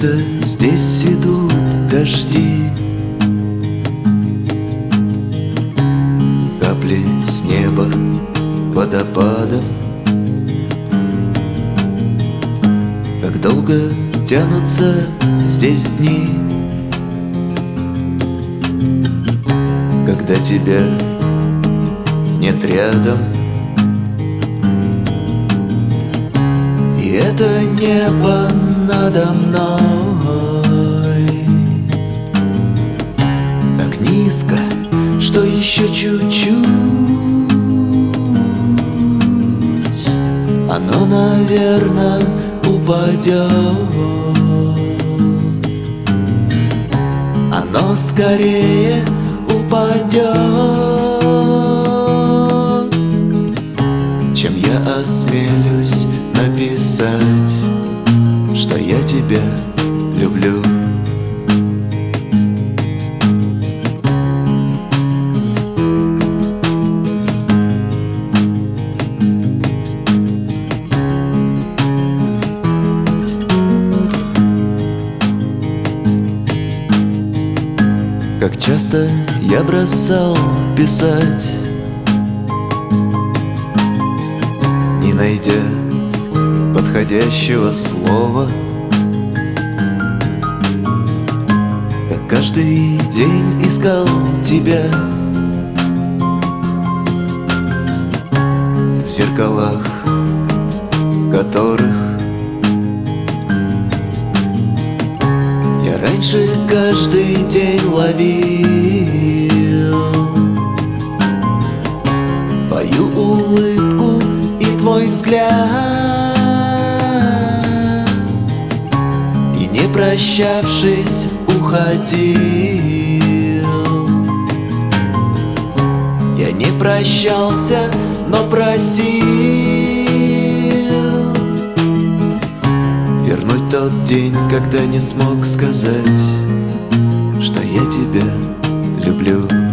Редко здесь идут дожди, капли с неба водопадом. Как долго тянутся здесь дни, когда тебя нет рядом. И это небо надо мной так низко, что еще чуть-чуть оно, наверное, упадет. Оно скорее упадет, чем я осмелюсь написать, что я тебя люблю. Как часто я бросал писать, не найдя подходящего слова. Как каждый день искал тебя в зеркалах, в которых я раньше каждый день ловил твою улыбку и твой взгляд, и не прощавшись уходил. Я не прощался, но просил вернуть тот день, когда не смог сказать, что я тебя люблю.